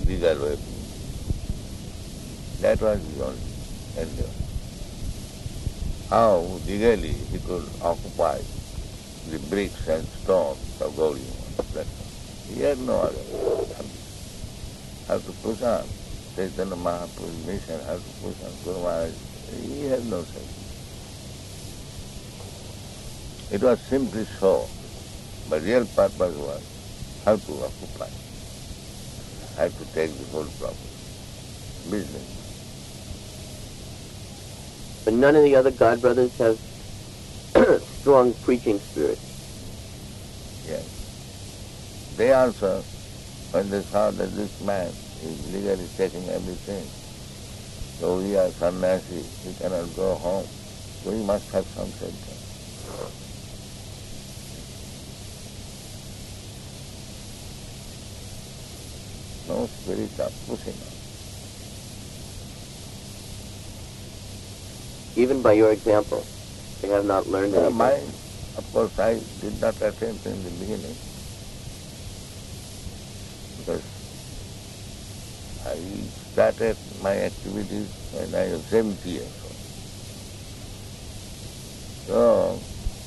legal way. That was his only endeavor. How legally he could occupy the bricks and stones of Gauri platform. He had no other ambition. How to push on. Chaitanya Mahaprabhu's mission, how to push on. Guru Maharaj, he had no such. It was simply so, but real purpose was how to occupy, how to take the whole property, business. But none of the other God brothers have strong preaching spirit. Yes. They also, when they saw that this man is legally taking everything, so we are sannyasi, he cannot go home, so he must have some shelter. No spirit of pushing on. Even by your example, they have not learned anything. Mine, of course, I did not attempt in the beginning, because I started my activities when I was 70 years old. So,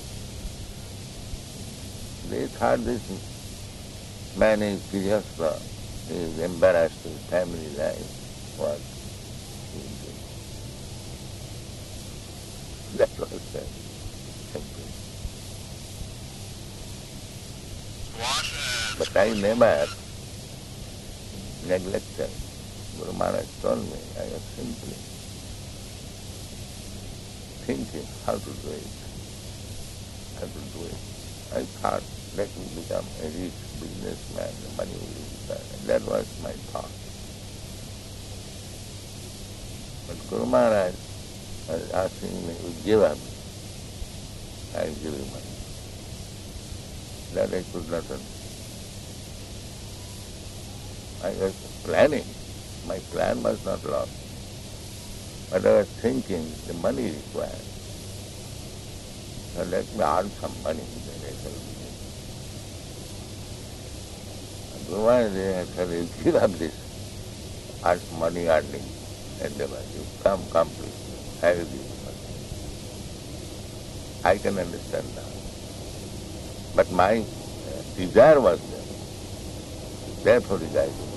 they thought this man is Grijastha, he is embarrassed with family life, what he is doing. That was simple. But I never neglected. Guru Maharaj told me, I was simply thinking how to do it, how to do it. I thought let me become a rich businessman, the money will be there. That was my thought. But Guru Maharaj was asking me to give up. I give you money. That I could not understand. I was planning. My plan was not lost. But I was thinking the money required. So let me earn some money, then I shall begin. And Guru Maharaj said, you give up this money earning endeavor. You come please. I will give you money. I can understand that. But my desire was there. Therefore he guided me.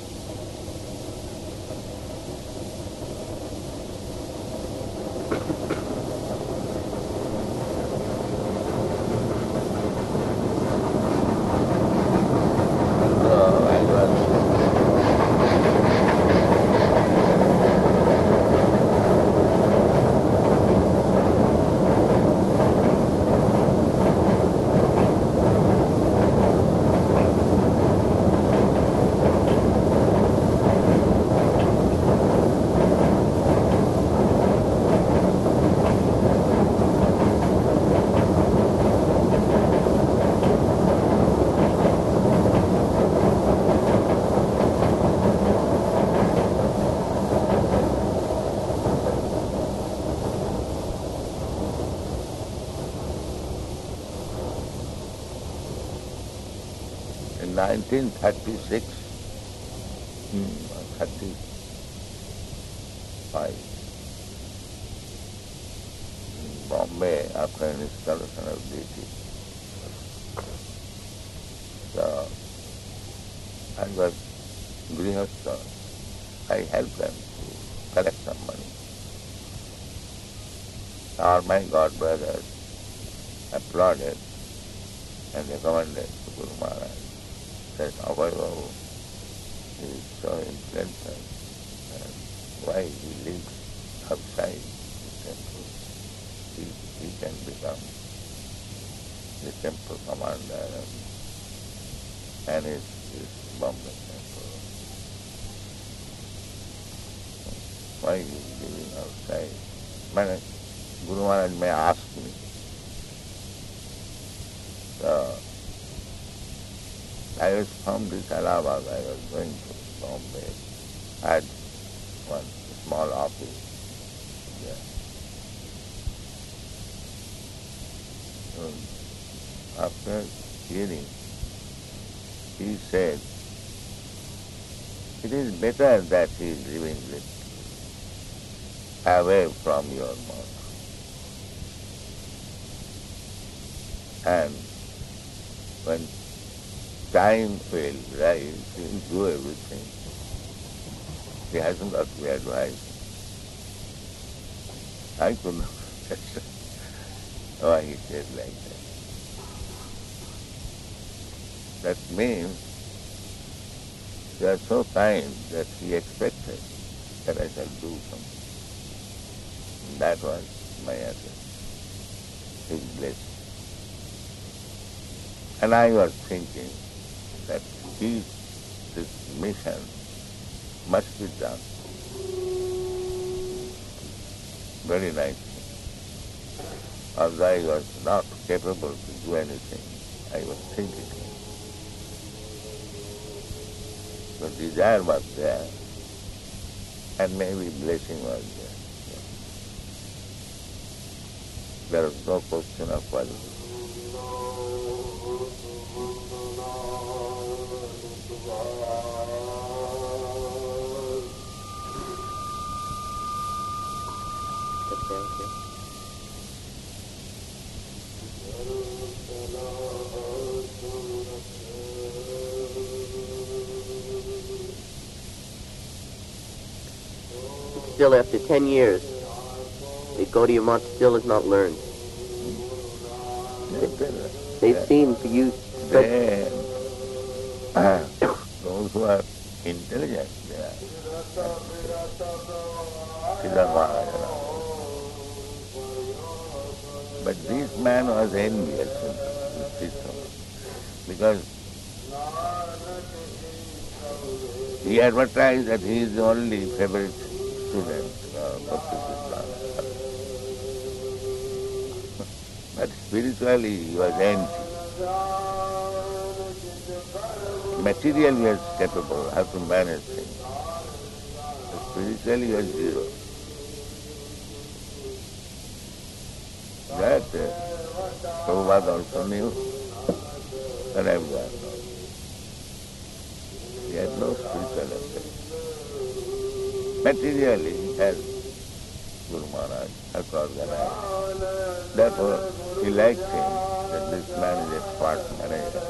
In 1936, 35, in Bombay, after an installation of deity. So, I was Grihastha. I helped them to collect some money. All my God brothers applauded and recommended to Guru Maharaj that Abhay Babu is so intelligent and why he lives outside the temple. He can become the temple commander and manage this Bombay temple. Why he is living outside? Guru Maharaj may ask me. So, I was from this Allahabad, I was going to Bombay. I had one small office there. After hearing, he said It is better that he is living with away from your mouth. And when time will rise, he will do everything. He hasn't got to be advised. I could not understand why he said like that. That means you are so kind that he expected that I shall do something. That was my answer. His blessing. And I was thinking that this mission must be done. Very nice. Although I was not capable to do anything, I was thinking. The desire was there, and maybe blessing was there. There was no question of quality. Thank you. Still, after 10 years, the Gaudiya Math still is not learned. They've seen for you. Those who are intelligent, they are. But this man was envious with system because he advertised that he is the only favorite student of Krishna. But spiritually he was empty. Materially he was capable, how to manage things. But spiritually he was zero. That Prabhupada also knew, and everyone knows. He had no spiritual aspect. Materially he has Guru Maharaj, how to organize. Therefore he liked him, that this man is expert manager.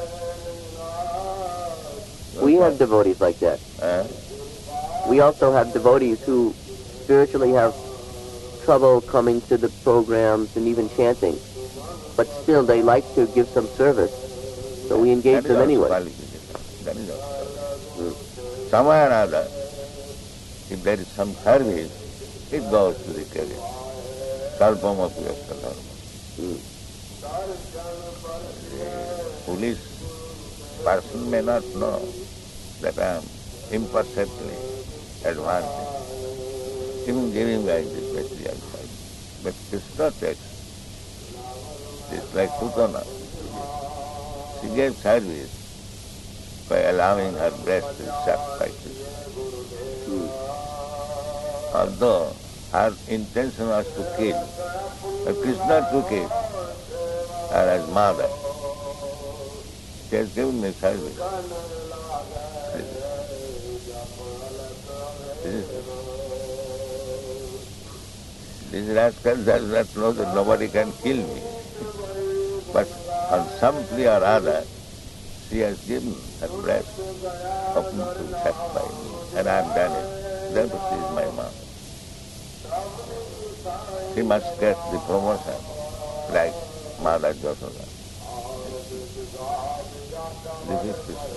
We have devotees like that. We also have devotees who spiritually have trouble coming to the programs and even chanting, but still they like to give some service, so we engage them anyway. That is also. Somewhere or other, if there is some service, it goes to the credit. Kalpamapi yasta dharma. The foolish person may not know that I am imperceptibly advancing, even giving like this material side. But Krishna takes, it's like Putana. She gave service by allowing her breast to be sacrificed. Although her intention was to kill, but Krishna took it, her as mother. She has given me service. This rascal does not know that nobody can kill me. But on some plea or other, she has given her breast open to satisfy me, and I have done it. Therefore she is my mother. She must get the promotion like Mother Yashoda. This is Krishna.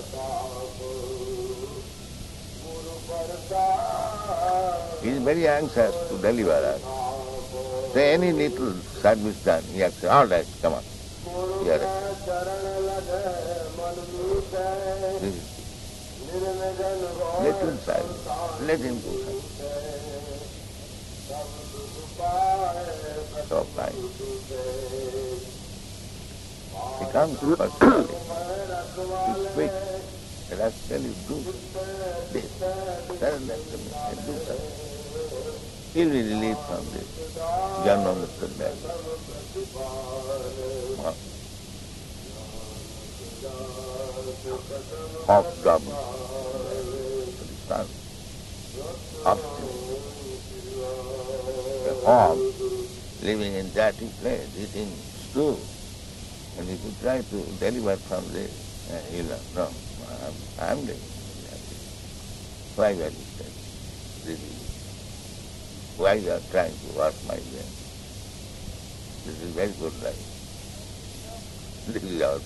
He is very anxious to deliver us. So any little service done, he has said, all right, come on. You are right. Little service. Let him do something. So kind. He comes personally. He speaks. And I tell you, do this. Surrender to me and do something. He will be relieved from this. Janma Mukta Bhaya. Off government. obstinate. A hog living in dirty place, eating stew. And if you try to deliver from this, he'll no, I'm living. Why were you saying? Why you are trying to wash my brain? This is very good life. This is our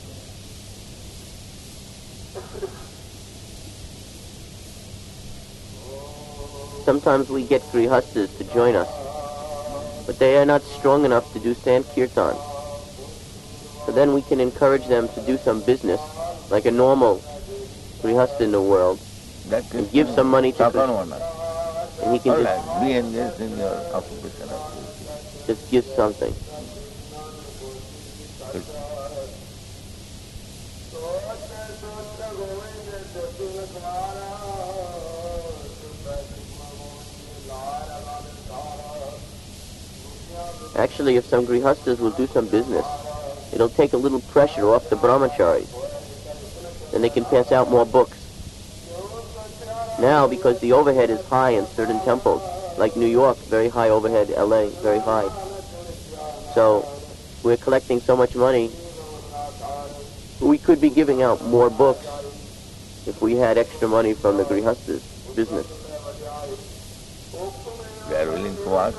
Sometimes we get grihastas to join us, but they are not strong enough to do Sankirtan. So then we can encourage them to do some business, like a normal grihasta in the world, and give some money to Krishna. And he can be engaged in your occupation. Just give something. Actually, if some grihastas will do some business, it'll take a little pressure off the brahmacharis. Then they can pass out more books. Now, because the overhead is high in certain temples, like New York, very high overhead, LA, very high. So, we're collecting so much money, we could be giving out more books if we had extra money from the grihastas' business. They are willing to ask?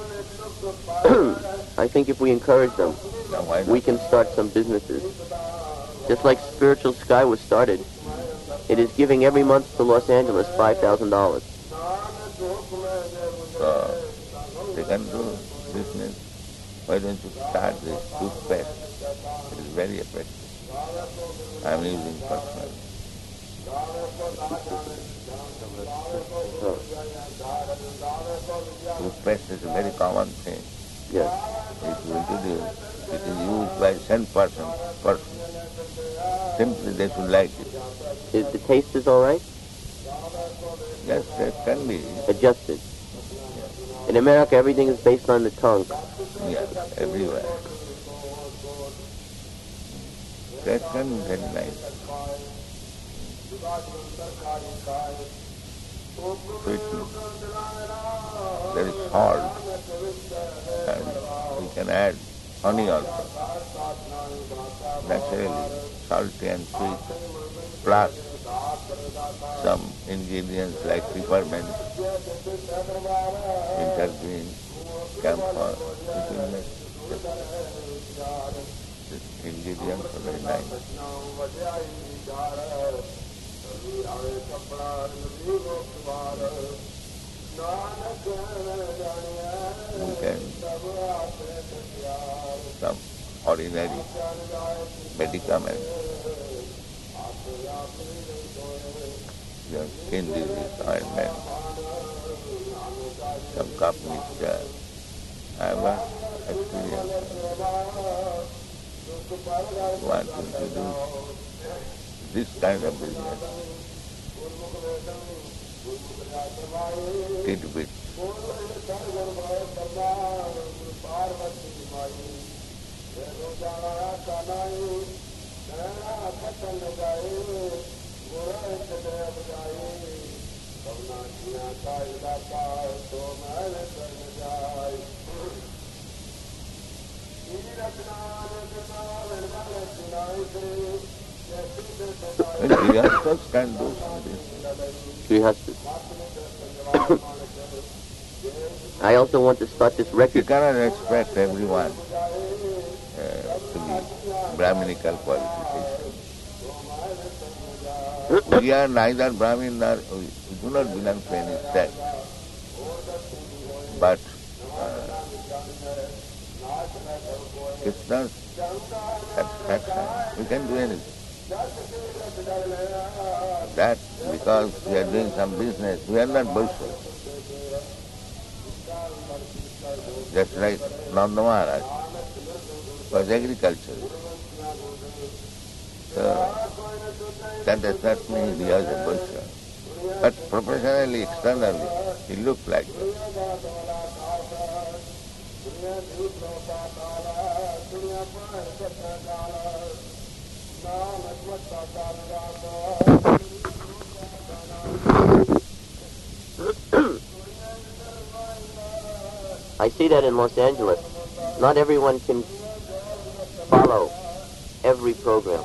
I think if we encourage them, we can start some businesses. Just like Spiritual Sky was started, it is giving every month to Los Angeles $5,000. They can do business. Why don't you start this toothpaste? It is very effective. I am using personally. Toothpaste is a very common thing. Yes. If you introduce, it is used by 10%. Simply they should like it. The taste is all right? Yes, it can be. Adjusted. In America, everything is based on the tongue. Yes, everywhere. That can be very nice. Sweetness. There is salt. And we can add honey also. Naturally, salty and sweet. Plus some ingredients like peppermint, wintergreen, camphor. These ingredients are very nice. We can some ordinary medicaments. Your skin disease ointment, some cup mixture. I have experience. Want to introduce this kind of business. Tidbits. Grihastas can do this. Grihastas. I also want to start this You record. cannot expect everyone to be Brahminical qualification. We are neither Brahmin nor we do not belong to any sect. But Krishna's satisfaction, we can do anything. That because we are doing some business, we are not boisterous. Just like Nanda Maharaj was agriculturist. So that does not mean he was a boisterous. But professionally, externally, he looked like that. I see that in Los Angeles. Not everyone can follow every program.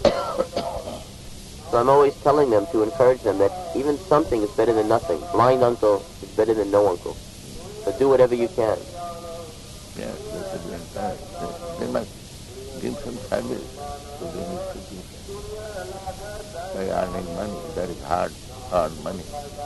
So I'm always telling them to encourage them that even something is better than nothing. Blind uncle is better than no uncle. So do whatever you can. Yes, they should be encouraged. They must give some service to the institution by earning money. That is hard earned money.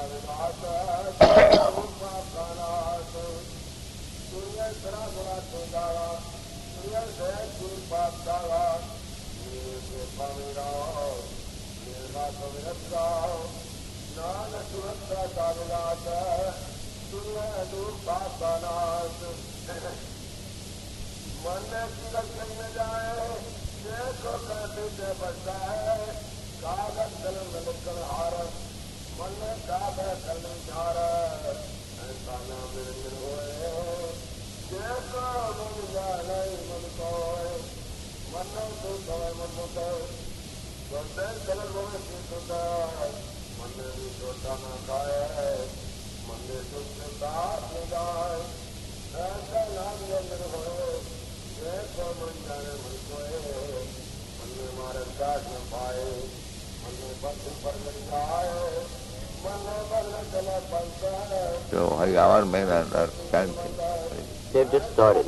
So our men are chanting. They've just started.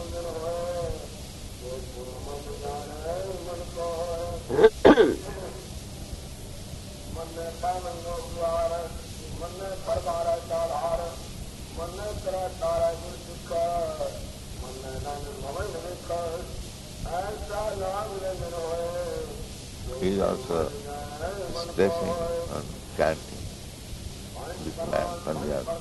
He is also stressing on chanting this man, Pandya.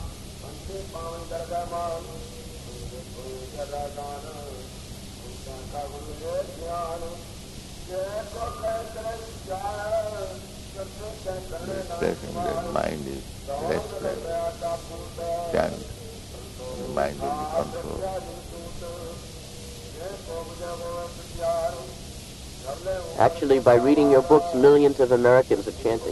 The expression, their mind is restless. Chant, the mind will be controlled. Actually, by reading your books, millions of Americans are chanting.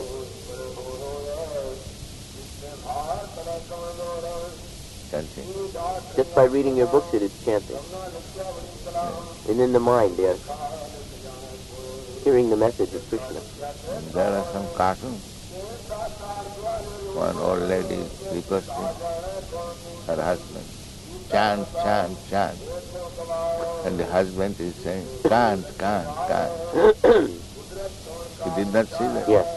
Chanting. Just by reading your books, it is chanting. And in the mind, they're hearing the message of Krishna. And there are some cartoons. One old lady is requesting her husband, chant, chant, chant. And the husband is saying, can't. You did not see that? Yes.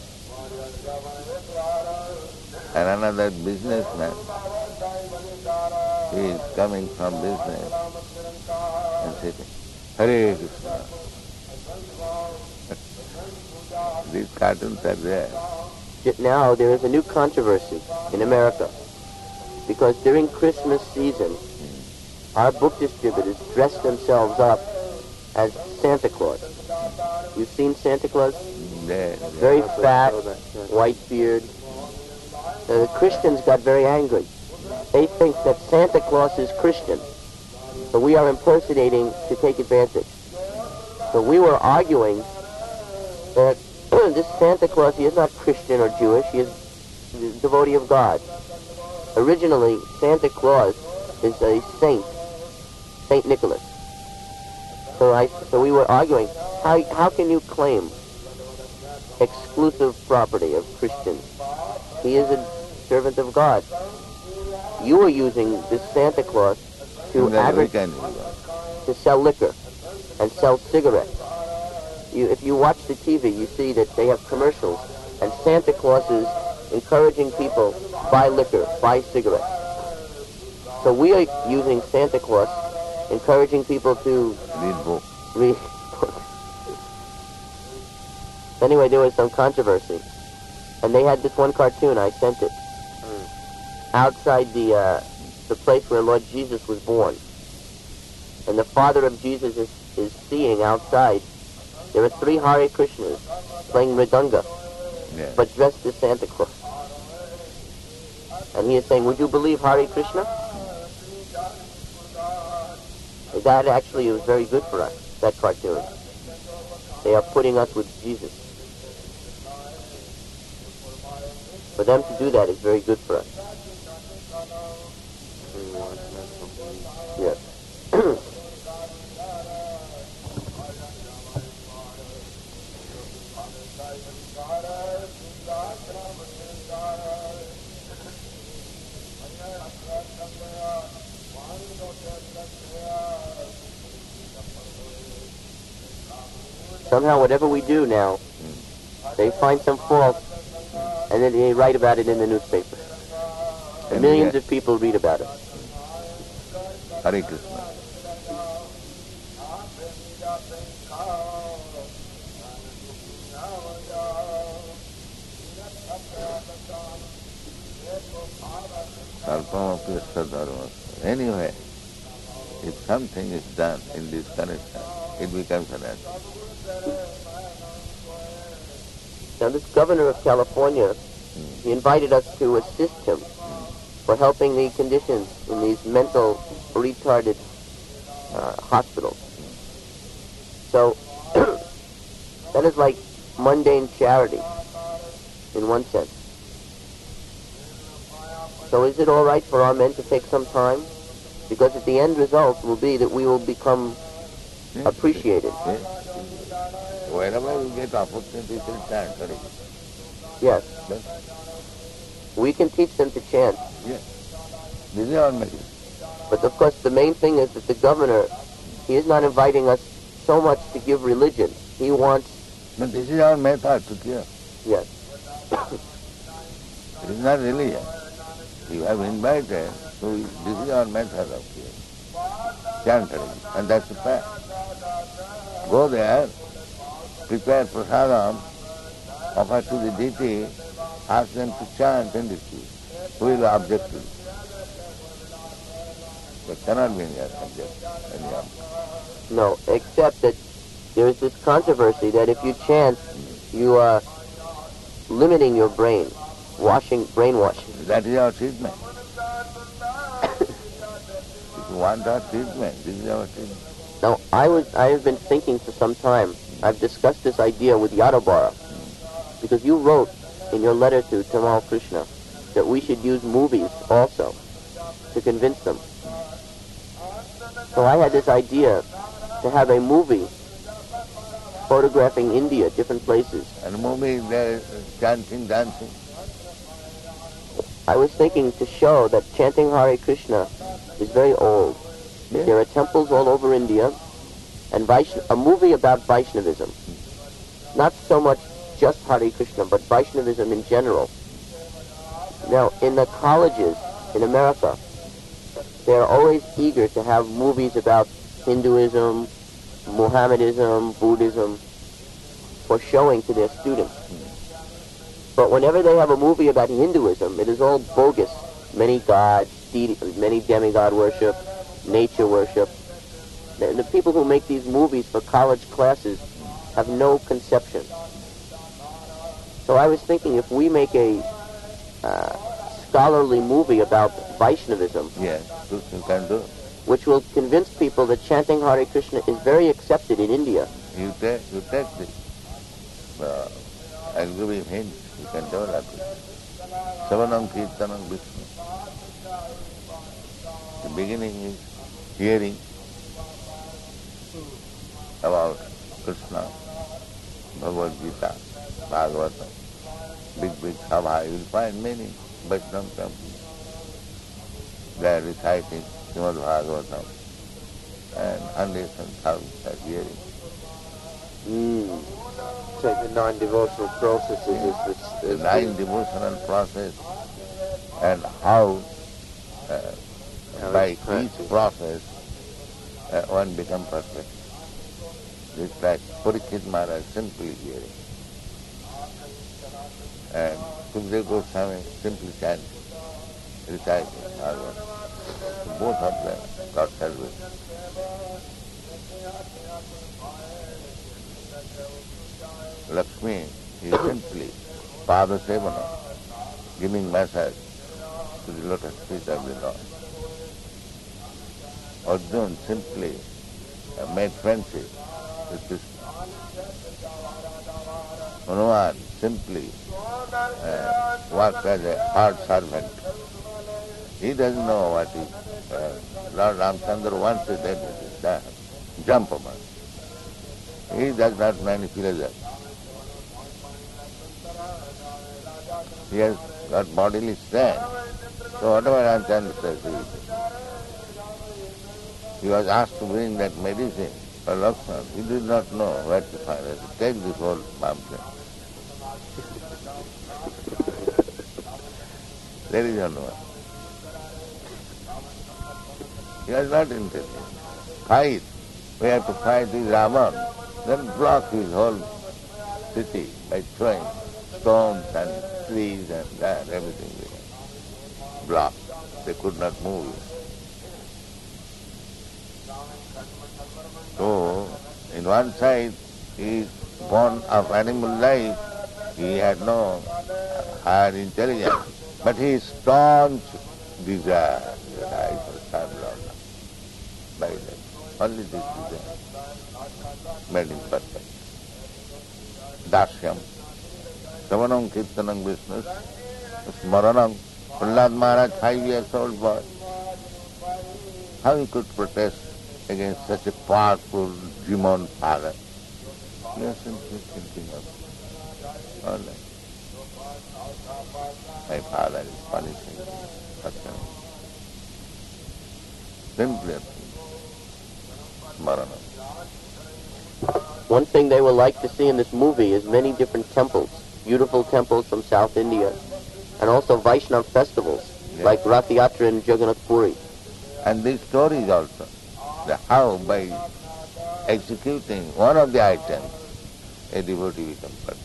And another businessman, he is coming from business and sitting, Hare Krishna. These cartoons are there. Now there is a new controversy in America because during Christmas season, our book distributors dress themselves up as Santa Claus. You've seen Santa Claus? Very fat, white beard. The Christians got very angry. They think that Santa Claus is Christian. So we are impersonating to take advantage. So we were arguing that this Santa Claus, he is not Christian or Jewish. He is a devotee of God. Originally, Santa Claus is a saint, Saint Nicholas. So we were arguing, how can you claim exclusive property of Christians? He is a servant of God. You are using this Santa Claus to to sell liquor and sell cigarettes. If you watch the TV, you see that they have commercials, and Santa Claus is encouraging people, buy liquor, buy cigarettes. So we are using Santa Claus, encouraging people to read books. Anyway, there was some controversy, and they had this one cartoon, I sent it, outside the place where Lord Jesus was born. And the father of Jesus is seeing outside. There are 3 Hare Krishnas playing Mridanga, but dressed as Santa Claus. And he is saying, would you believe Hare Krishna? That actually was very good for us, that cartoon. They are putting us with Jesus. For them to do that is very good for us. somehow whatever we do now, they find some fault, and then they write about it in the newspaper. And millions of people read about it. Hare Krishna. Anyway, if something is done in this connection, it becomes an act. Now this governor of California, he invited us to assist him for helping the conditions in these mental retarded hospitals. So that is like mundane charity in one sense. So is it all right for our men to take some time? Because at the end result will be that we will become appreciated. Wherever we get opportunity to chant, yes. We can teach them to chant. Yes. This is our message. But of course the main thing is that the governor, he is not inviting us so much to give religion. He wants... No, this is our method to give. Yes. It is not religion. You have invited, so this is our method of giving. Chant religion. And that's the fact. Go there, prepare prasadam, offer to the deity, ask them to chant and receive. Who will object to it? There cannot be any object. No, except that there is this controversy that if you chant, you are limiting your brain, brainwashing. That is our treatment. If you want our treatment, this is our treatment. Now, I have been thinking for some time. I've discussed this idea with Yadavara, because you wrote in your letter to Tamal Krishna that we should use movies also to convince them. So I had this idea to have a movie photographing India, different places. And a movie there chanting, dancing. I was thinking to show that chanting Hare Krishna is very old. Yeah. There are temples all over India, and a movie about Vaishnavism. Not so much just Hare Krishna, but Vaishnavism in general. Now, in the colleges in America, they are always eager to have movies about Hinduism, Mohammedanism, Buddhism, for showing to their students. But whenever they have a movie about Hinduism, it is all bogus. Many gods, many demigod worship, nature worship. The people who make these movies for college classes have no conception. So I was thinking if we make a scholarly movie about Vaishnavism, yes, you can do. Which will convince people that chanting Hare Krishna is very accepted in India. You take this agree hint, you can develop it. Savanam Kirtanam Vishnu. The beginning is hearing about Krishna, Bhagavad Gita, Bhagavatam, big Sabha. You will find many Vaishnava temples. They are reciting Srimad Bhagavatam and hundreds and thousands are hearing. So the 9 devotional processes is the 9 devotional process, and how by each process one becomes perfect. It's like Parikshit Maharaj simply hearing, and Sukadeva Goswami simply chanting, reciting Bhagavatam. So both of them got service. Lakshmi is simply Pada Sevana, giving massage to the lotus feet of the Lord. Arjuna simply made friendship with Krishna. Hanuman simply worked as a hard servant. He doesn't know what is Lord Ramchandra wants it, that it is done. Jump upon. He does not know any philosophy. He has got bodily strength. So whatever Ramchandra says, he was asked to bring that medicine But Lakshmana, he did not know where to find it. Take this whole mountain. There is Hanuman. He was not intelligent. Fight. We have to fight with Ravan. Then block his whole city by throwing stones and trees and that, everything they blocked. They could not move. So, in one side, he is born of animal life. He had no higher intelligence. But his staunch desire that I shall serve Lord by that. Only this desire made him perfect. Dashyam. Savanam Kirtanam Vishnu. Smaranam. Prahlad Maharaj, 5 years old boy. How he could protest against such a powerful demon father? We are simply thinking of all that. My father is punishing me. Simply a thing. Smaranam. One thing they will like to see in this movie is many different temples, beautiful temples from South India, and also Vaishnav festivals, like Rath Yatra in Jagannath Puri. And these stories also, how by executing one of the items, a devotee becomes perfect.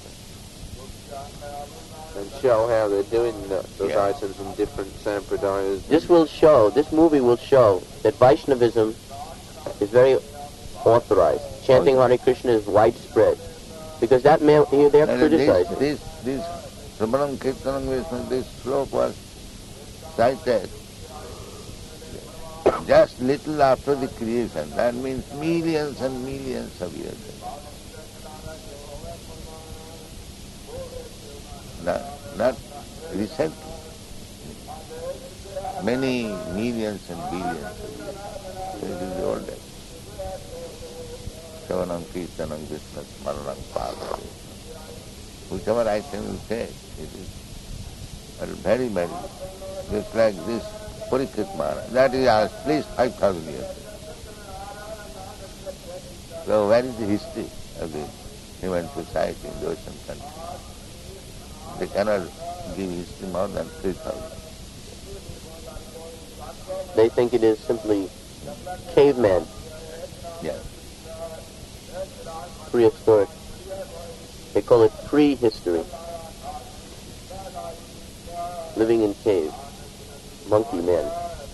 And show how they're doing those items in different sampradayas. This movie will show that Vaishnavism is very authorized. Chanting Hare Krishna is widespread. Because they're criticizing. This Sravanam Kirtanam Vishnu, this slope was cited just little after the creation. That means millions and millions of years ago. Not recently. Many millions and billions of years. It is the old days. Savanam Kirtanam Vishnu Smaranam Pada. Whichever item you take, it is very, very, just like this Parikshit Maharaj. That is at least 5,000 years. So where is the history of the human society in the ocean country? They cannot give history more than 3,000. They think it is simply caveman. Yes. Prehistoric. They call it prehistory. Living in caves. Monkey men.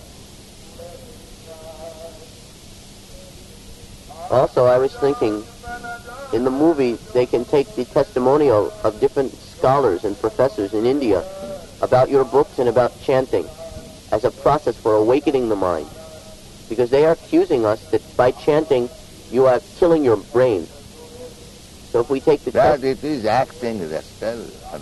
Also, I was thinking, in the movie, they can take the testimonial of different scholars and professors in India about your books and about chanting as a process for awakening the mind. Because they are accusing us that by chanting, you are killing your brain. So if we take the that it is acting rascal and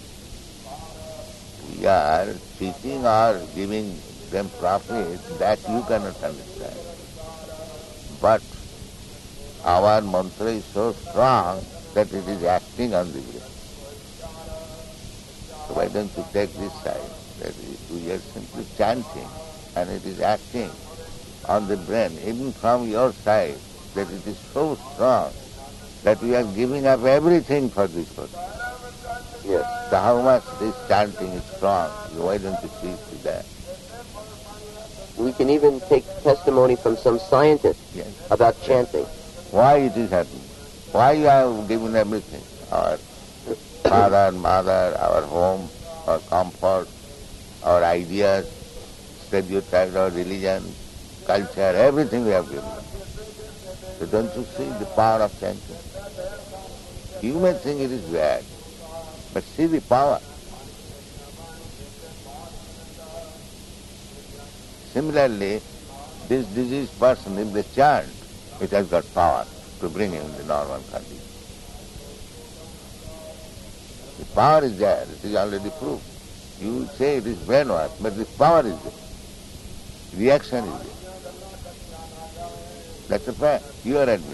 we are teaching or giving them profit, that you cannot understand. But our mantra is so strong that it is acting on the brain. So why don't you take this side? That we are simply chanting and it is acting on the brain, even from your side, that it is so strong that we are giving up everything for this purpose. Yes. So how much this chanting is strong? Why don't you see to that? We can even take testimony from some scientists about chanting. Why it is happening? Why you have given everything? Our father, mother, our home, our comfort, our ideas, stereotypes, our religion, culture, everything we have given. So don't you see the power of chanting? You may think it is bad, but see the power. Similarly, this diseased person, if they chant, it has got power to bring him in the normal condition. The power is there, it is already proved. You say it is brainwash, but the power is there. Reaction is there. That's a fact. You are admitting.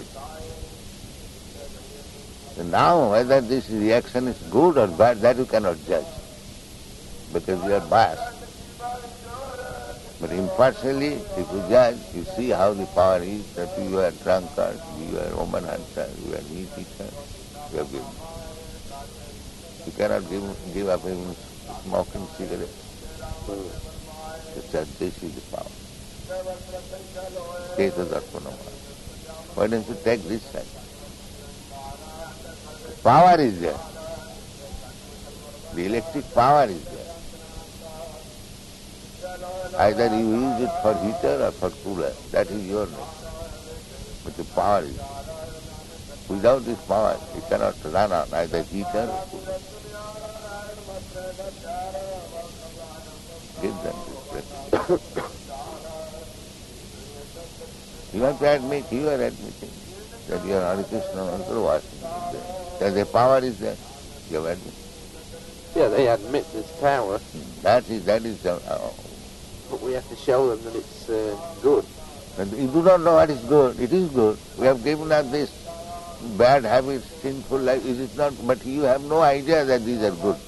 So now, whether this reaction is good or bad, that you cannot judge, because you are biased. But impartially, if you judge, you see how the power is, that you are drunkards, you are woman hunters, you are meat eaters, you have given. You cannot give up even smoking cigarettes. This is the power. Why don't you take this side? The power is there. The electric power is there. Either you use it for heater or for cooler. That is your name. But the power is there. Without this power, you cannot run on either heater or cooler. Give them this blessing. You have to admit, you are admitting that you are Hare Krishna mantra washing. That the power is there. You have admitted. Yeah, they admit there's power. That is but we have to show them that it's good. And you do not know what is good. It is good. We have given up this bad habits, sinful life. It is not, but you have no idea that these are good.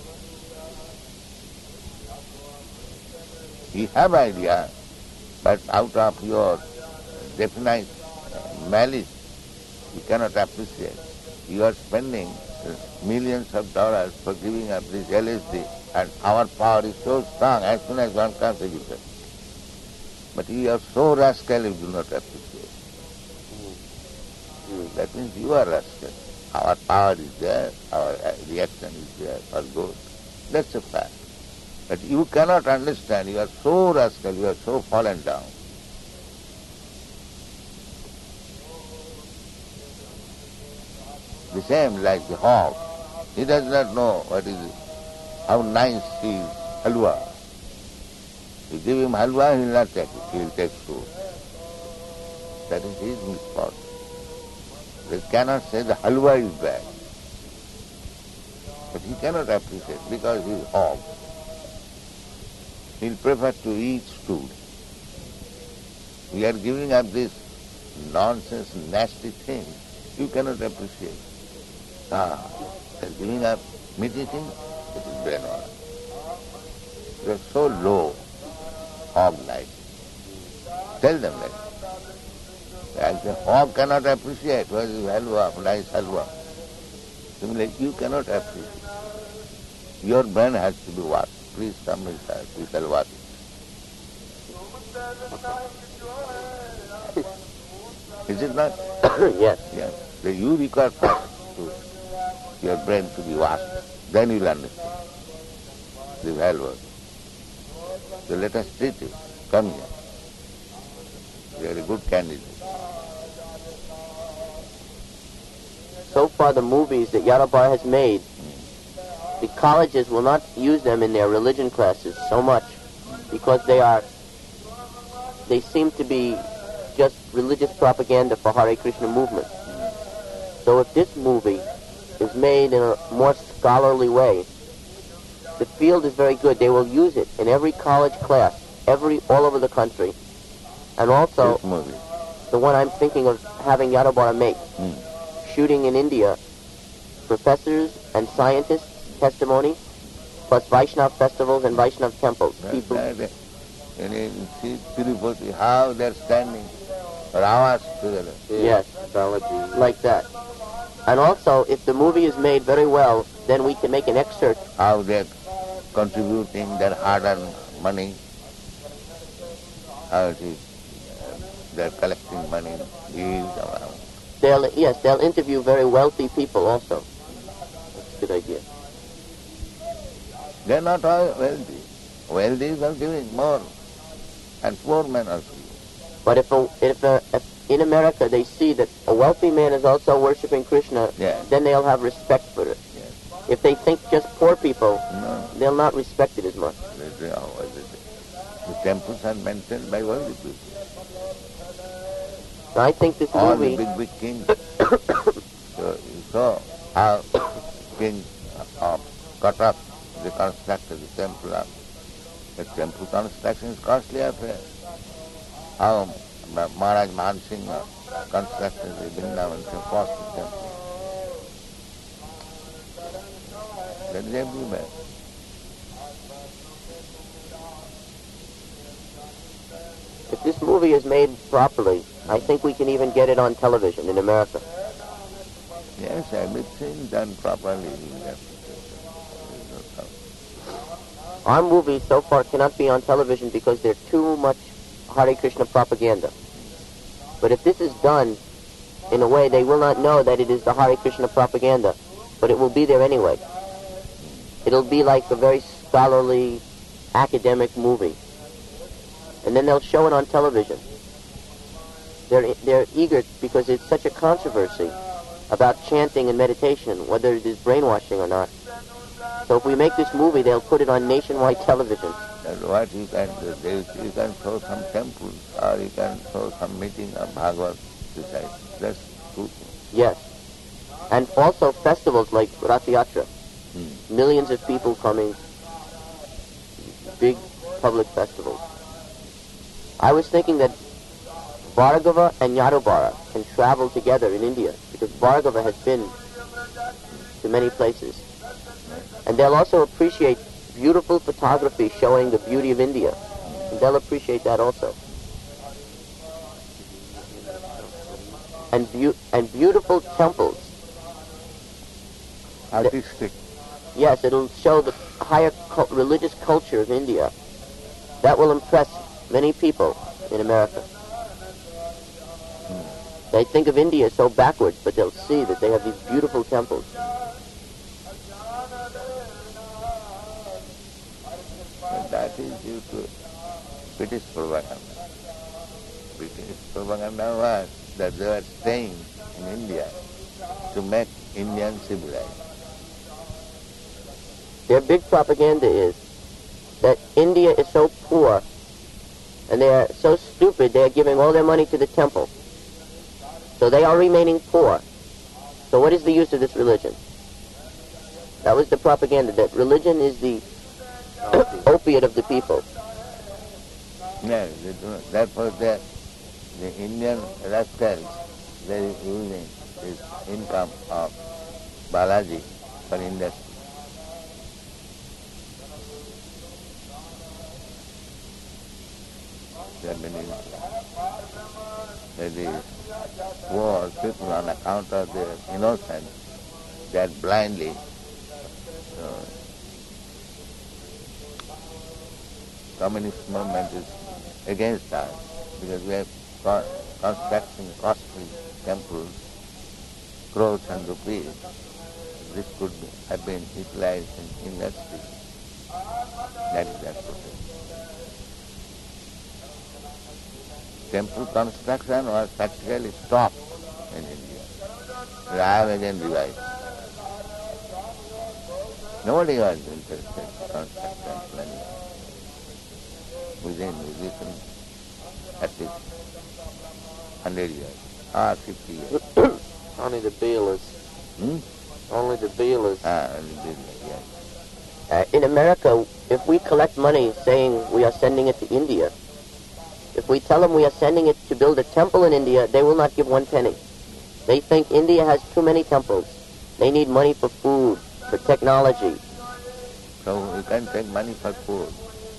You have idea, but out of your definite malice, you cannot appreciate. You are spending millions of dollars for giving up this LSD, and our power is so strong as soon as one comes, you get. But you are so rascal you do not appreciate. That means you are rascal. Our power is there, our reaction is there for good. That's a fact. But you cannot understand, you are so rascal, you are so fallen down. The same like the hog. He does not know how nice is halwa. You give him halwa, he will not take it, he will take food. That is his misfortune. They cannot say the halwa is bad. But he cannot appreciate because he is hog. He will prefer to eat food. We are giving up this nonsense, nasty thing. You cannot appreciate. They are giving up meat eating, it is brainwash. You are so low, hog-like. Tell them that. As the hog cannot appreciate what is halwa, nice halwa. Similarly, you cannot appreciate. Your brain has to be washed. Please come inside, we shall wash it. Is it not? Yes. Yes. So you require first your brain to be washed. Then you will understand the value. So let us treat you. Come here. You are a good candidate. So far, the movies that Yadabar has made, the colleges will not use them in their religion classes so much because they seem to be just religious propaganda for Hare Krishna movement. So if this movie is made in a more scholarly way, the field is very good. They will use it in every college class, all over the country. And also, the one I'm thinking of having Yadabar make, shooting in India, professors and scientists' testimony, plus Vaishnav festivals and Vaishnav temples. People. See Tirupati, how they're standing for hours together. Yes, like that. And also, if the movie is made very well, then we can make an excerpt. How they're contributing their hard-earned money, how it is, they're collecting money, They'll interview very wealthy people also. That's a good idea. They're not all wealthy. Wealthy are giving more, and poor men are giving. But if in America they see that a wealthy man is also worshipping Krishna, then they'll have respect for it. Yes. If they think just poor people, they'll not respect it as much. The temples are maintained by wealthy people. I think this all movie... the big kings. So you saw how King of Katak, they constructed the temple. The temple construction is costly affair. How Maharaj Mahan Singh constructed the Vrindavan, it's a costly temple. That is everywhere. this movie is made properly, I think we can even get it on television in America. Yes, everything done properly. Our movies so far cannot be on television because they're too much Hare Krishna propaganda. But if this is done in a way, they will not know that it is the Hare Krishna propaganda, but it will be there anyway. It'll be like a very scholarly, academic movie. And then they'll show it on television. They're eager because it's such a controversy about chanting and meditation, whether it is brainwashing or not. So if we make this movie, they'll put it on nationwide television. That's what you can do. You can show some temples, or you can show some meeting of Bhagavad Society. That's good. Yes. And also festivals like Rath Yatra. Millions of people coming. Big public festivals. I was thinking that Bhargava and Yadubara can travel together in India, because Bhargava has been to many places. And they'll also appreciate beautiful photography showing the beauty of India. And they'll appreciate that also. And beautiful temples. Artistic. Yes, it'll show the higher religious culture of India. That will impress many people in America. They think of India so backwards, but they'll see that they have these beautiful temples. And that is due to British propaganda. British propaganda was that they were staying in India to make Indians civilized. Their big propaganda is that India is so poor and they are so stupid they are giving all their money to the temple. So they are remaining poor. So what is the use of this religion? That was the propaganda, that religion is the opiate of the people. Yes, therefore the Indian rascals, they are using this income of Balaji for industry. The poor people, on account of their innocence, that blindly communist movement is against us, because we are constructing costly temples, crores and rupees. This could have been utilized in industry. That is their protest. Temple construction was practically stopped in India. I have again revived. Nobody was interested in construct temple anymore. Within at least 100 years, or 50 years. Only the Beelers. Only the Beelers. Only the Beelers, yes. In America, if we collect money saying we are sending it to India, if we tell them we are sending it to build a temple in India, they will not give 1 penny. They think India has too many temples. They need money for food, for technology. So we can take money for food.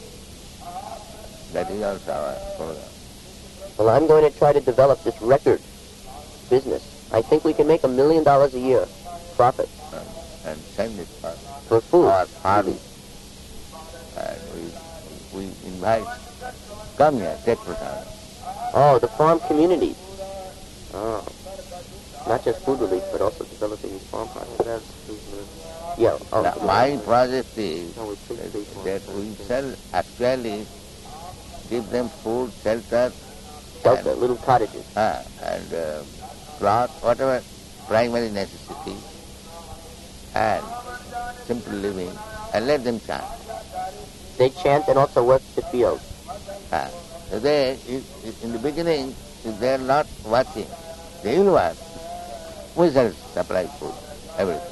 That is also our program. Well, I'm going to try to develop this record business. I think we can make $1 million a year profit. And send it for food. Our farm. And we invite, come here, take program. Oh, the farm communities. Oh. Not just food relief, but also developing these farm projects. Yeah. Oh, now, my project is that we shall actually give them food, shelter, little cottages. And cloth, whatever primary necessity, and simple living, and let them chant. They chant and also work the fields. They, in the beginning, if they are not watching, they will watch. We shall supply food, everything.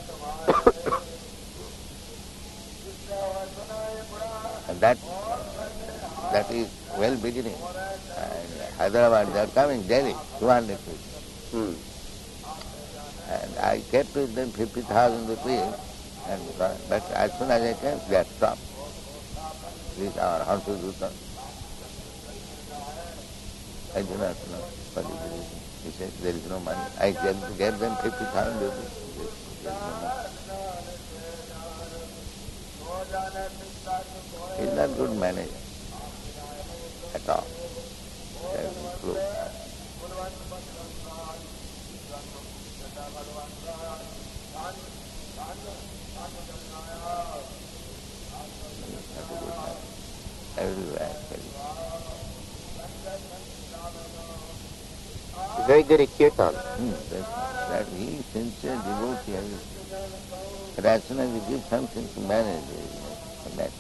And that is well beginning. And Hyderabad, they are coming daily, 200 people. And I kept with them 50,000 rupees, but as soon as I came, they had stopped. These are Hansu Dutan. I do not know what is the reason. He said, there is no money. I gave them 50,000 rupees. There is no money. He's not good manager at all. He has improved. Everywhere. He's very good at kirtan. That he is sincere devotee. But as soon as you give something to manage, a mess.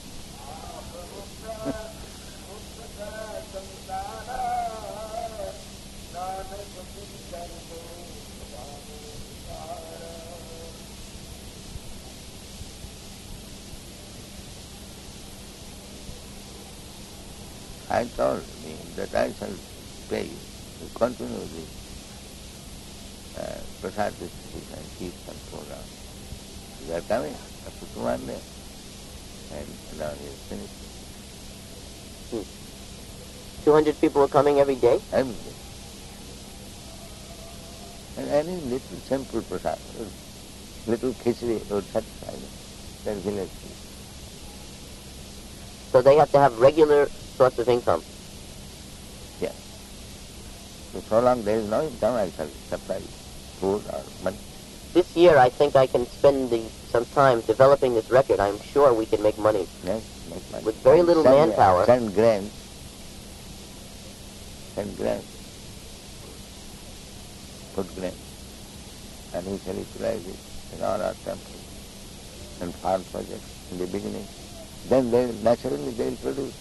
I told him that I shall pay you to continue this prasad distribution and keep some program. You are coming up to one day, and now he is finished. 200 people are coming every day? Every day. And any little simple prasad, little khichdi would satisfy them, that village people. So they have to have regular source of income. Yes. So long there is no income, I shall supply food or money. This year I think I can spend some time developing this record. I'm sure we can make money. Yes, make money. With very little manpower. Send grants. Send grants. Put grants. And we shall utilize it in all our temples and farm projects in the beginning. Then naturally they will produce.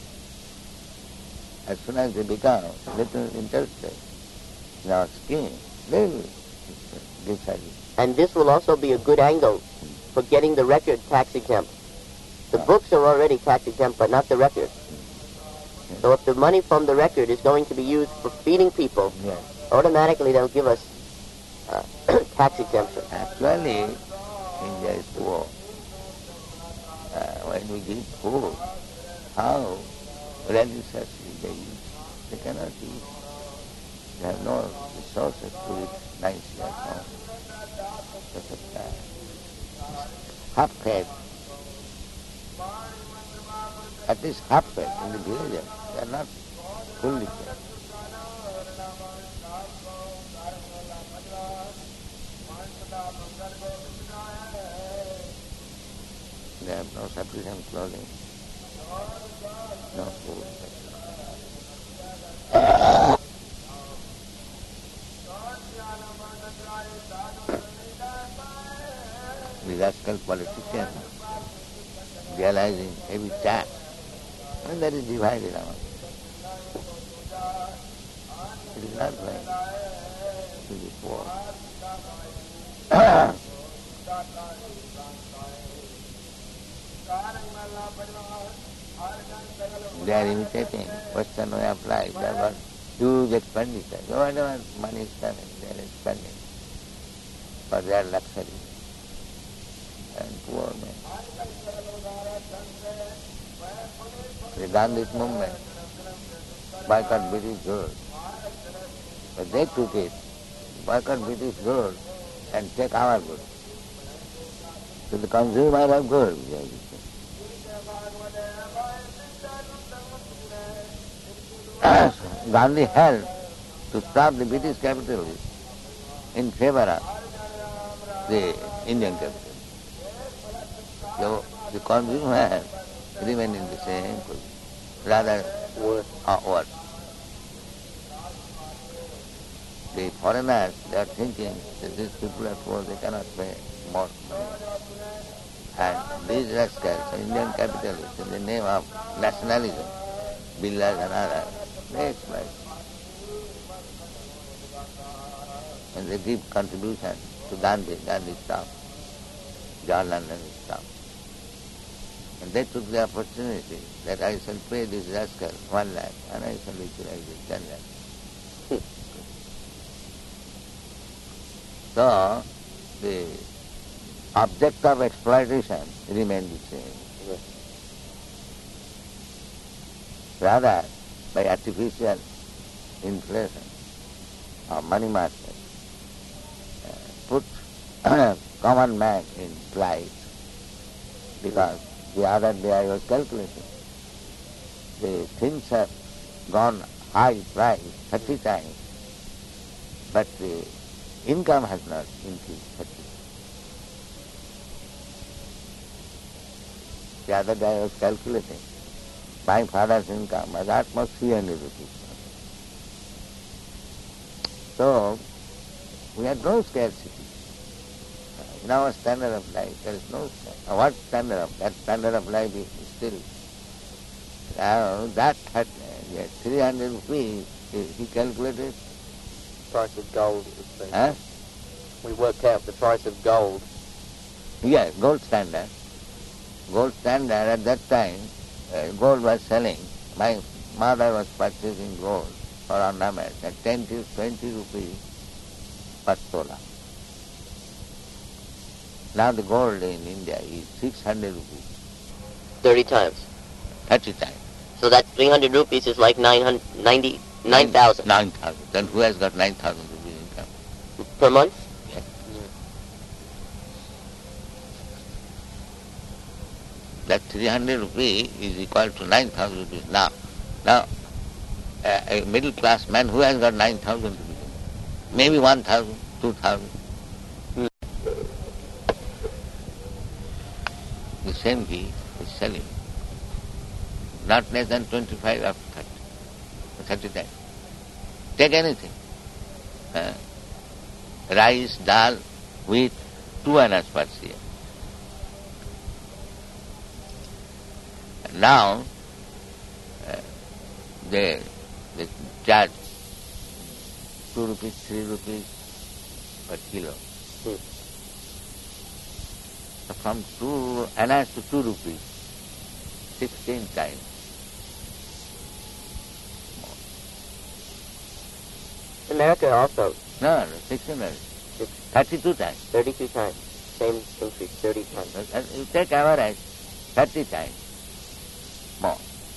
As soon as they become little interested in our scheme, they will decide. And this will also be a good angle for getting the record tax exempt. The books are already tax exempt, but not the record. So if the money from the record is going to be used for feeding people, automatically they'll give us tax exemption. Actually, India is poor. When we give food, how religiously they eat? They cannot eat. They have no resources to eat nicely at home. Half fed. At least half fed in the village. They are not fully fed. They have no sufficient clothing, no food. The rascal politician realizing heavy tax, and that is divided among us. It is not right to the poor. They are imitating Western way of life. They have got huge expenditure. Whatever money is coming, they are spending for their luxury. And poor men. The Gandhist movement boycott British goods. But they took it, boycott British goods and take our goods. So the consumer of goods. Gandhi helped to stop the British capitalists in favor of the Indian capitalists. So the consumer remained in the same position, rather worse. The foreigners, they are thinking that these people are poor, they cannot pay more money. And these rascals, Indian capitalists, in the name of nationalism, Billas and others, they exploit. And they give contribution to Gandhi stopped. Jawaharlal Nehru stopped. And they took the opportunity that I shall pay this rascal 1 lakh and I shall utilize it 10 lakh. So, the object of exploitation remains the same. Rather, by artificial inflation or money market put common man in plight, because the other day I was calculating, the things have gone high price 30 times, but the income has not increased 30 times. The other day I was calculating, my father's income was at most 300 rupees. So, we had no scarcity. In our standard of life, there is no scarcity. What standard of? That standard of life is still, that had 300 rupees, he calculated. Price of gold, it would be. Huh? We worked out the price of gold. Yeah, gold standard. Gold standard at that time, gold was selling. My mother was purchasing gold for ornaments at 10 to 20 rupees per tola. Now the gold in India is 600 rupees. 30 times. 30 times. So that 300 rupees is like 9,000. 9,000. Then who has got 9,000 rupees income? Per month? Yes. That 300 rupees is equal to 9,000 rupees now. Now, a middle class man who has got 9,000 rupees income? Maybe 1,000, 2,000. The same ghee is selling not less than 25 after 30 times. Take anything. Rice, dal, wheat, 2 annas per year. Now, they charge 2 rupees, 3 rupees per kilo. So from 2 annas to 2 rupees, 16 times. America also. No, 16 times. 32 times. 32 times. Same increase, 30 times. You take average, 30 times more.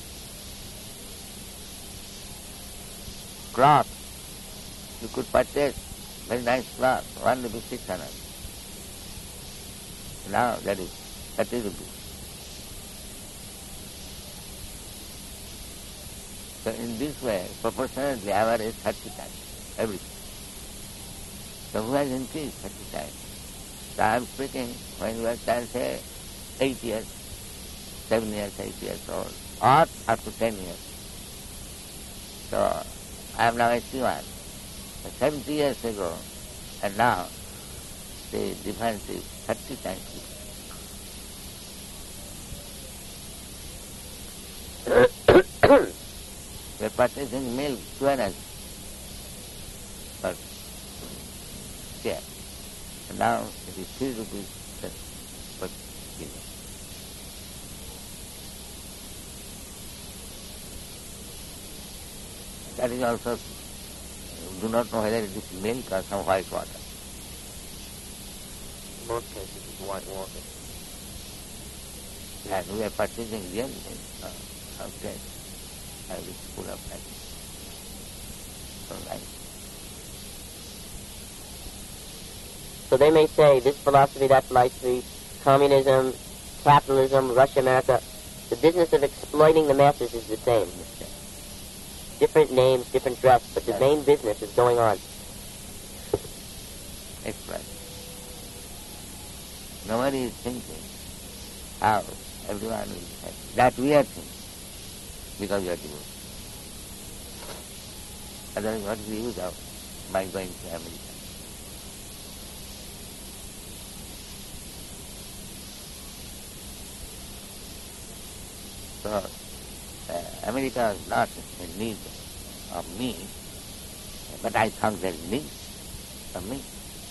Cloth, you could purchase very nice cloth, 1 rupee 6 annas. Now that is 30 rupees. So in this way, proportionately average 30 times, everything. So who has increased 30 times? So I am speaking when you are, say, 8 years, 7 years, 8 years old, or up to 10 years. So I am now 81. 70 years ago, and now the difference is 30 times. We are purchasing milk, 2 annas per share. And now it is 3 rupees per kilo. That is also, do not know whether it is milk or some white water. In most cases, it's white water. And we are purchasing real milk. Okay. I will full of that. So nice. So they may say this philosophy, that philosophy, communism, capitalism, Russia, America, the business of exploiting the masses is the same. Different names, different dress, but the main business is going on. Exploit. Nobody is thinking how everyone will be happy. That we are thinking, because we are devoted. Otherwise, what is the use of my going to America? So, America is not in need of me, but I think there is need of me.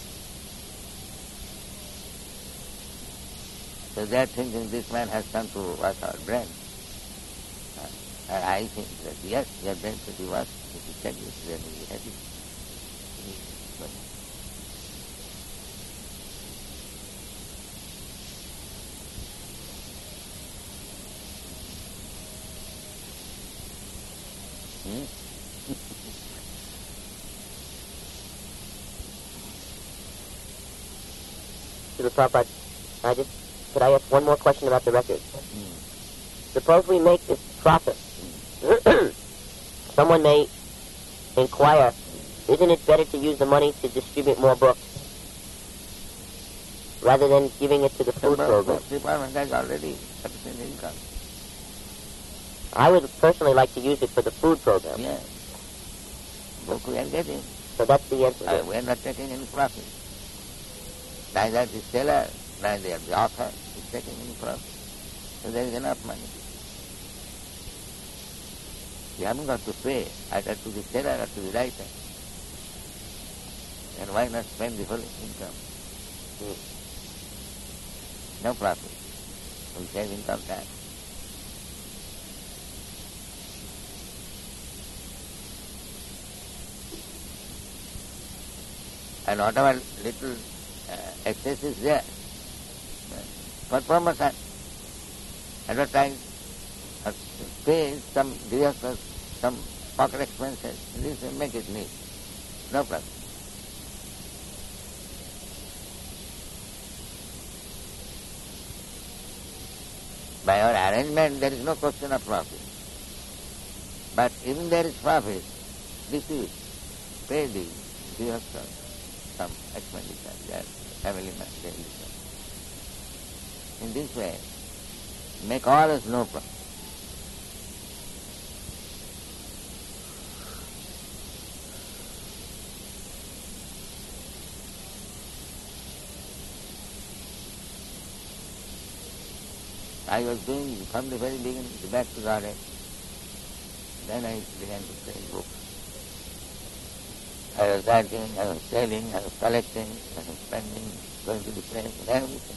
So they are thinking this man has come to wash our brain. And I think that yes, your brain should be washed. If you check this, then we will be happy. Srila Prabhupada, could I ask one more question about the record? Suppose we make this profit. Someone may inquire, isn't it better to use the money to distribute more books rather than giving it to the food program? The department has already sufficient income. I would personally like to use it for the food program. Yeah. Book we are getting. So that's the answer. We are not taking any profit. Neither the seller, neither the author is taking any profit. So there is enough money. You haven't got to pay either to the seller or to the writer. And why not spend the whole income? No profit. We save income tax. And whatever little excess is there, for promotion, advertise, or pay some directors, some pocket expenses, this will make it neat. No problem. By our arrangement, there is no question of profit. But even there is profit, this is pay the directors some expenditure, their family members. In this way, make all as no problem. I was doing from the very beginning back to Godhead. Then I began to play books. I was writing, I was selling, I was collecting, I was spending, going to the place, and everything.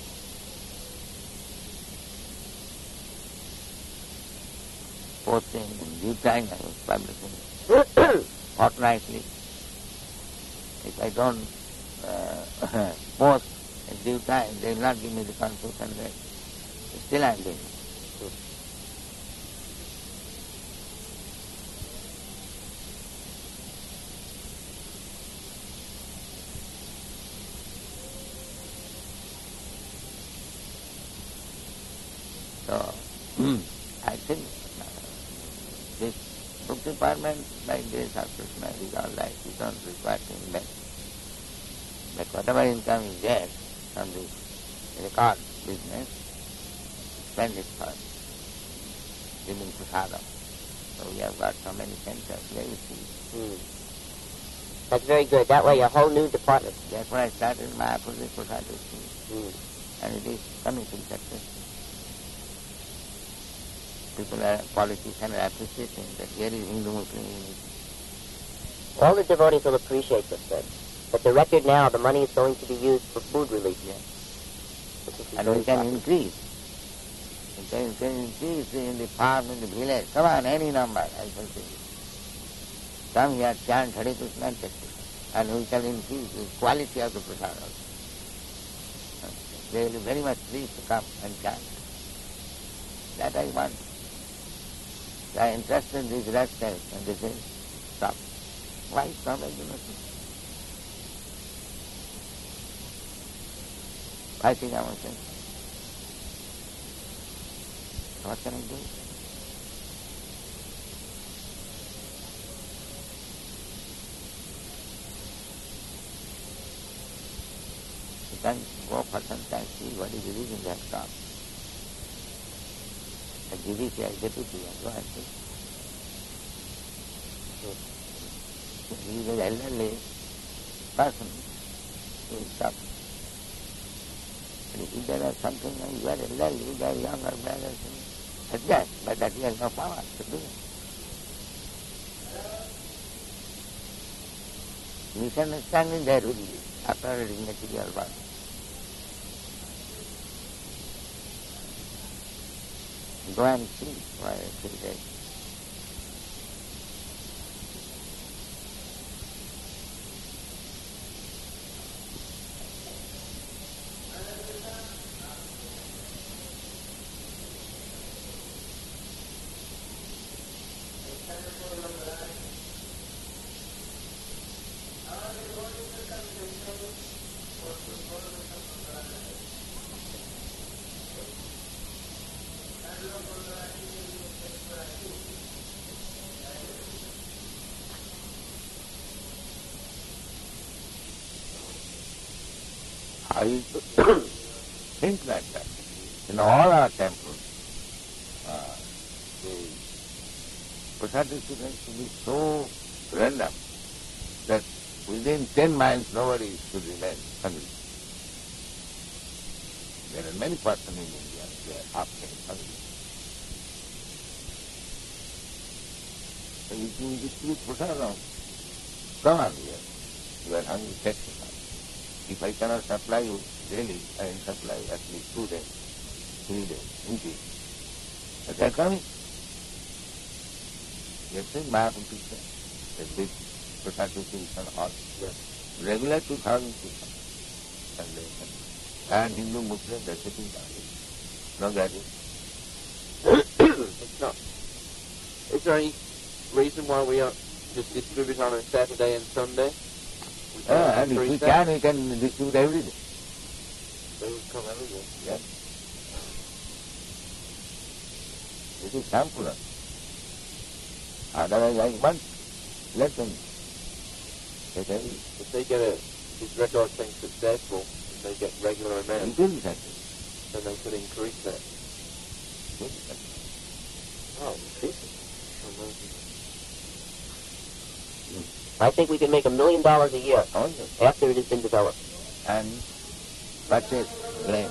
Posting in due time, I was publishing fortnightly. If I don't post in due time, they will not give me the consultation rate. Still I am doing it. So, I think this book department, like this, after is all right. You don't require to invest. But whatever income you get from this record business, spend it for giving prasadam. So we have got so many centers where you see. That's very good. That way a whole new department. That's why I started Mayapur with prasadam. And it is coming to success. People are, politicians are appreciating that here is Hindu-Muslim unity. All the devotees will appreciate this then. But the record now, the money is going to be used for food relief. Yes. And we can increase. We can increase in the farm, in the village. Come on, any number, I shall say. Come here, chant Hare Krishna and take Krishna. And we can increase the quality of the prasad also. They will be very much pleased to come and chant. That I want. They are interested in these rascals and they say, stop. Why stop? I do not know. I think I must say, what can I do? You can go for some time, see what is the reason they have stopped. The judiciary deputy and go and see. He is an elderly person who is stopped. If there is something, you are elderly, you are younger brothers, adjust, but that he has no power to do it. Misunderstanding there will be after reading material work. Go and see why it is there. I used to think like that. In all our temples, the prasad distribution should be so random that within 10 miles nobody should remain hungry. There are many persons in India, they are half hungry. So if you distribute prasad around, come on here, you are hungry, take prasad. If I cannot supply you daily, I will supply at least 2 days, 3 days, in peace. But they are coming. You have seen Mahaprabhu picture, a big prasad distribution hall. Yes. Regular 2,000 people. Sunday. And Hindu, Muslim, they are sitting down. No gathering. It's not. Is there any reason why we are just distribute on a Saturday and Sunday? And if we can distribute every day. They would come every day. Yes. This is Sampura. Otherwise, I want let them get every day. If they get this record thing successful, and they get regular It amounts, will be successful. then they could increase that. It will be successful. Oh, this is amazing. I think we can make $1 million a year Oh, yes. after it has been developed. And purchase grain.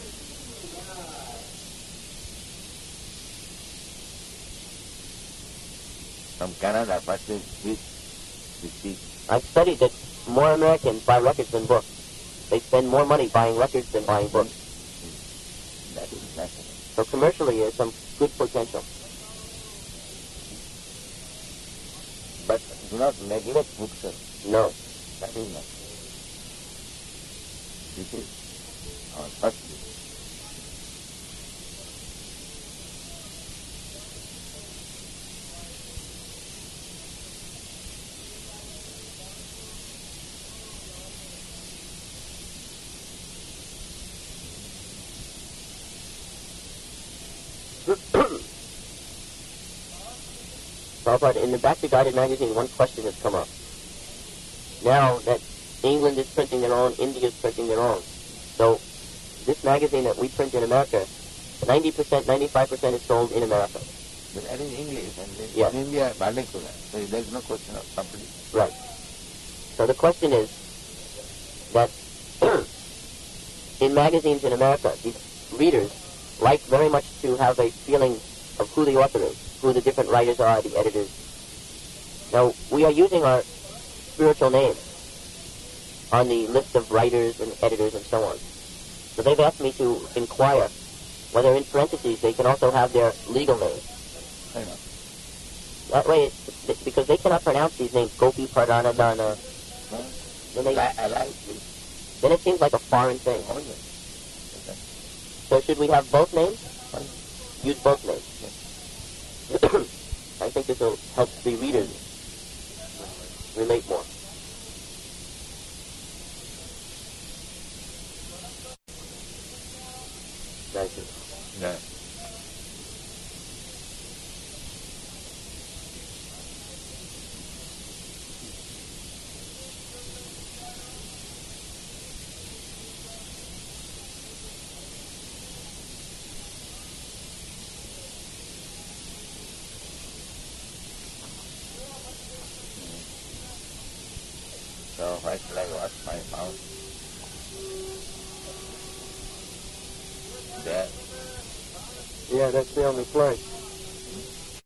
From Canada, purchase wheat, the I've studied that more Americans buy records than books. They spend more money buying records than buying books. That is necessary. So commercially, there's some good potential. But do not neglect books. No. That is not. This is our first duty. Prabhupada, in the Bhakti Guided magazine, one question has come up. Now that England is printing their own, India is printing their own. So this magazine that we print in America, 90%, 95% is sold in America. But that is English, and Yes. in India, vernacular. So there is no question of company. Right. So the question is that in magazines in America, these readers like very much to have a feeling of who the author is, who the different writers are, the editors. Now, we are using our spiritual names on the list of writers and editors and so on. So they've asked me to inquire whether in parentheses they can also have their legal names. I know. That way, because they cannot pronounce these names, Gopi, Pradhana, Dana, No? then, I like this. then it seems like a foreign thing. Oh, yes. Okay. So should we have both names? Fine. Use both names. I think this will help the readers relate more. Thank you. Yeah. So why should I wash my mouth? There. Yeah, that's the only place.